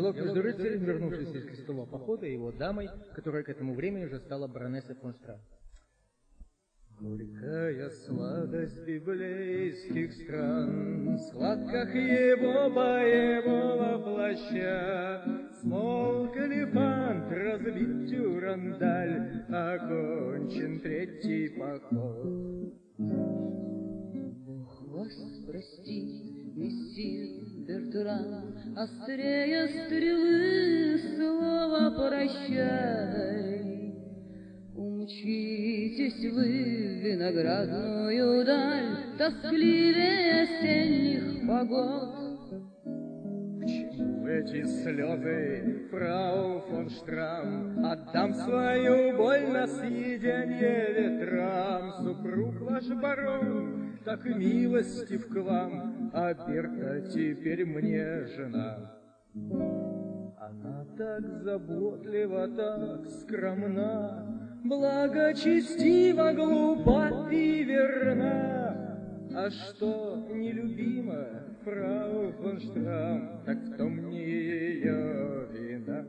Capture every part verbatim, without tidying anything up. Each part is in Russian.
Диалог между рыцарем, вернувшимся из крестового похода, и его дамой, которая к этому времени уже стала баронессой фон Штрауб. Горькая сладость библейских стран, в складках его боевого плаща, смолк элефант, разбит тюрандаль, окончен третий поход. Бог вас прости, мессир Бертран, острее стрелы слова прощай. Умчитесь вы в виноградную даль, тоскливее осенних погод. К чему эти слезы, фрау фон Штрам? Отдам свою боль на съеденье ветрам. Супруг ваш барон так милостив к вам, а Берта теперь мне жена. Она так заботлива, так скромна, благочестива, глупа и верна. А что нелюбима фрау фон Штрам, так в том не ее вина.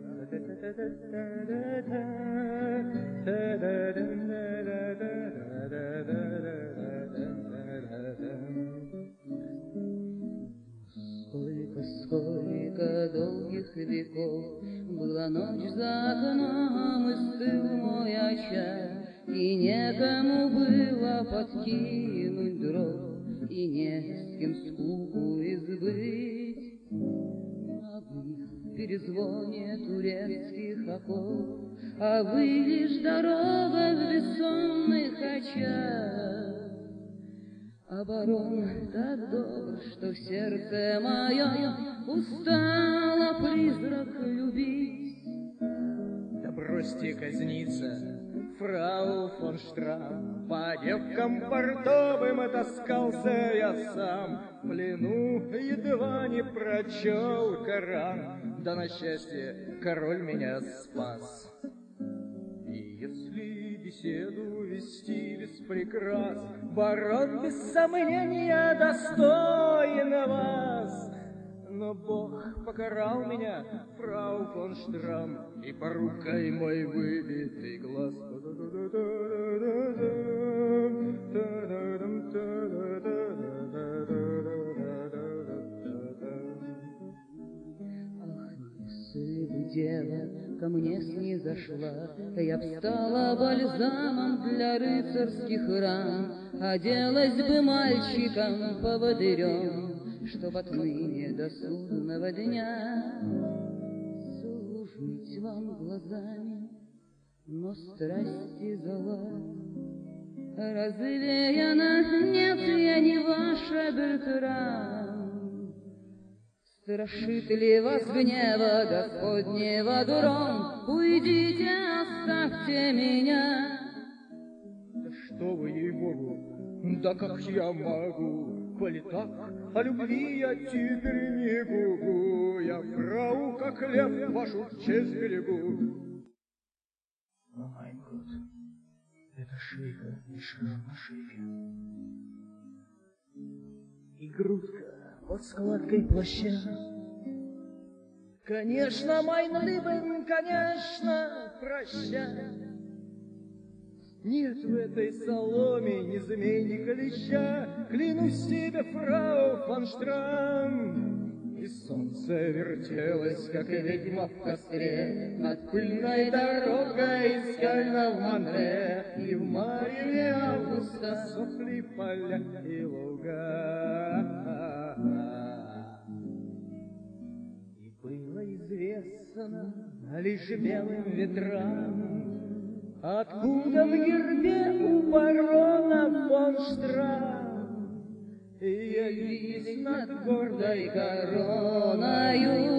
Сколько, сколько долгих веков была ночь за окном, и стыл мой очаг, и некому было подкинуть дров, и не с кем скуку избыть. А вы в перезвоне турецких оков, а вы лишь дорога в бессонных очах. А барон так добр, что в сердце моем устала призрак любить. Да бросьте казниться, фрау фон Штрам, по девкам портовым таскался я сам. В плену едва не прочел Коран, да на счастье король меня спас. И если беседу вести без прикрас, барон без сомнения достоин вас. Но Бог покарал меня, фрау фон Штрам, и порукой мой выбитый глаз. Ах, если бы дева ко мне снизошла, я б стала бальзамом для рыцарских ран, оделась бы мальчиком-поводырем, чтоб отныне до судного дня служить вам глазами, но страсти зла развеяна. Нет, я не ваша, Бертран. Страшит ли вас гнева Господнего гром? Уйдите, оставьте меня. Да что вы, ей-богу, да как я могу, коли так, о любви я теперь не гугу. Я фрау, как лев, вашу честь берегу. О май год, это шейка и шрам на шейке. И грудка под складкой плаща. Конечно, майн либен, конечно, прощай. Нет в этой соломе ни змей, ни клеща, клянусь тебе, фрау фон Штрам. И солнце вертелось, как ведьма в костре, над пыльной дорогой из Кёльна в Монре, и в мареве августа сохли поля и луга. И было известно лишь белым ветрам, откуда в гербе у барона фон Штрам явились над гордой короною